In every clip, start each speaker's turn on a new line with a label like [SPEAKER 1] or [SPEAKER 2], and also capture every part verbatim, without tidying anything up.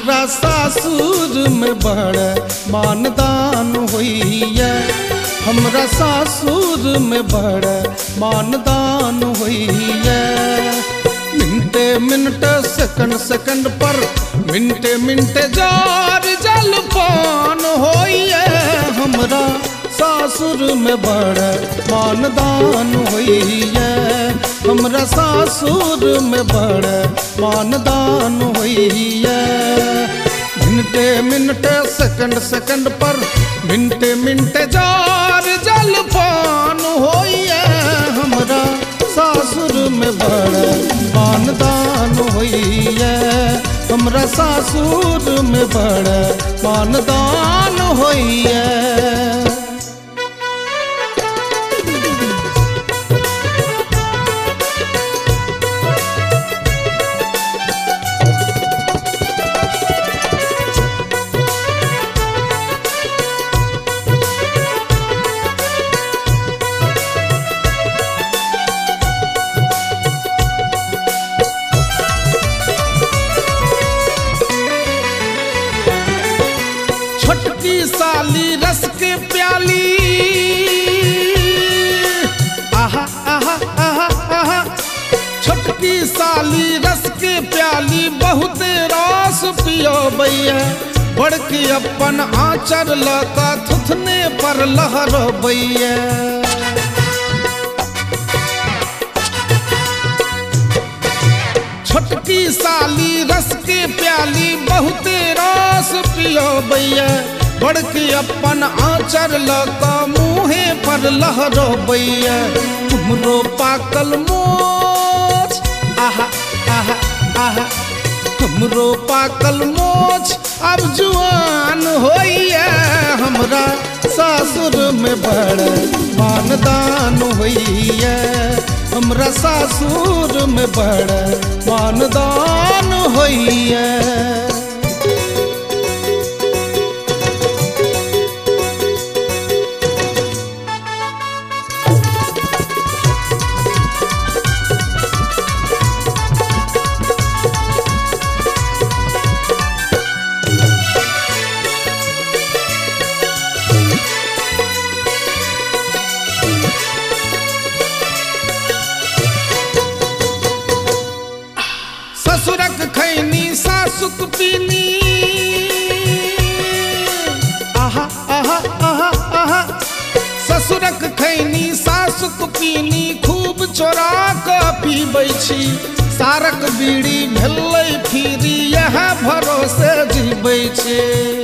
[SPEAKER 1] हमरा सासुर में बड़ मानदान होइए, हमरा सासुर में बड़ मानदान होइए। मिनटे मिनट सेकंड सेकंड पर मिनटे मिनटे जार जलपान होइए। हमरा सासुर में बड़ मानदान होइए, हमरा सासुर में बड़ मानदान होइए। मिनटे मिनटे सेकंड सेकंड पर मिनटे मिनटे जार जलपान होइए। हमरा सासुर में बड़ मानदान होइए, हमरा सासुर में बड़ मानदान होइए। छोटकी साली रस के प्याली, आहा आहा आहा आहा। छोटकी साली रस के प्याली बहुत रस पियो बैया, बड़की अपन आंचर लका थुथने पर लहरो बैया। छोटकी साली रस के प्याली बहुत रस पियो बैया, बड़की अपन आंचर लका मुँहे पर लहरो बैया। तुमरो पाकल मोछ, आहा आहा आहा। तुमरो पाकल मोछ अब जुआन होइए। हमरा सासुर में बड़ मानदान होइए, हमरा सासुर में बड़ मानदान होइए। ससुरक खैनी सासुक पीनी, आहा आहा आहा आहा। ससुरक खैनी सासुक पीनी खूब चोरा के पीबै छी। सारक बीड़ी भेलै फिरी यह भरोसे जीबै छी।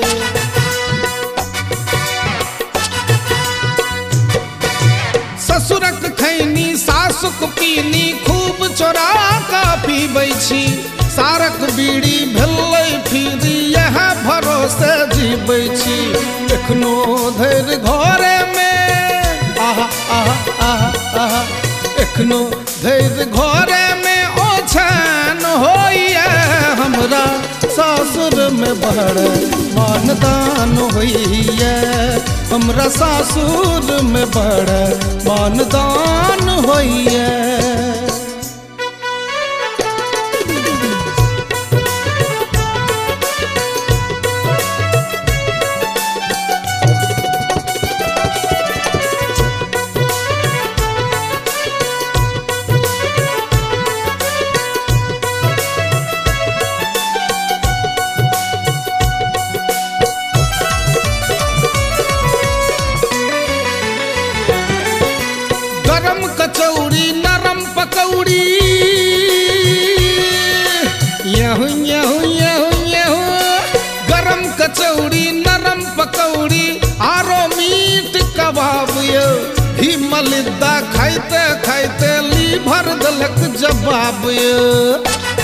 [SPEAKER 1] ससुरक खैनी सासुक पीनी खूब चोरा के पीबै छी। सारक बीड़ी भेलै फिरी यह भरोसे जीबै छी। एखनो धरि घरे में, आहा आहा आहा आहा। एखनो धरि घरे में ओछैन होइए। हमरा सासुर में बड़ मानदान होइए, हमरा सासुर में बड़ मानदान होइए। गरम कचौड़ी नरम पकौड़ी, यहूं यहूं यहूं यहूं। गरम कचौड़ी नरम पकौड़ी आरो मीट कबाब यो। ही मलिदा खाइते खाइते लीभर दलक जवाब यो।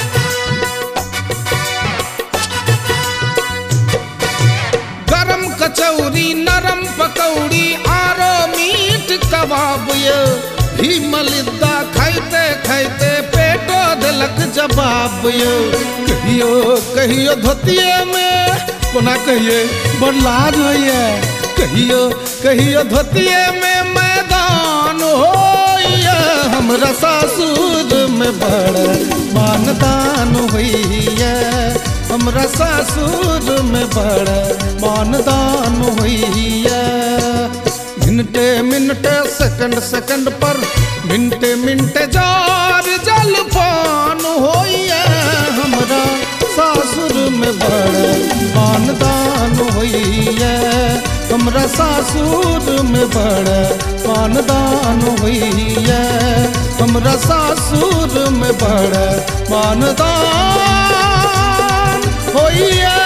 [SPEAKER 1] गरम कचौड़ी नरम पकौड़ी आरो मीट कबाब यो। ही मलिदा खाइते खाइते पेटो दलक जवाब यो। कहियो कहियो धोतिए में कोना कहिए बड़ लाज होइए। कहियो कहियो धोतिए में मैदान होइए। हमरा सासुर में बड़ मानदान होइए, हमरा सासुर में बड़ा मानदान होइया। मिनटे मिनटे सेकंड सेकंड पर मिनटे मिनटे जार जलपान होइया। हमरा सासुर में बड़ा मानदान होइया। हमरा सासुर में बड़ा मानदान होइया। हमरा सासुर में बड़ा मानदान होइया।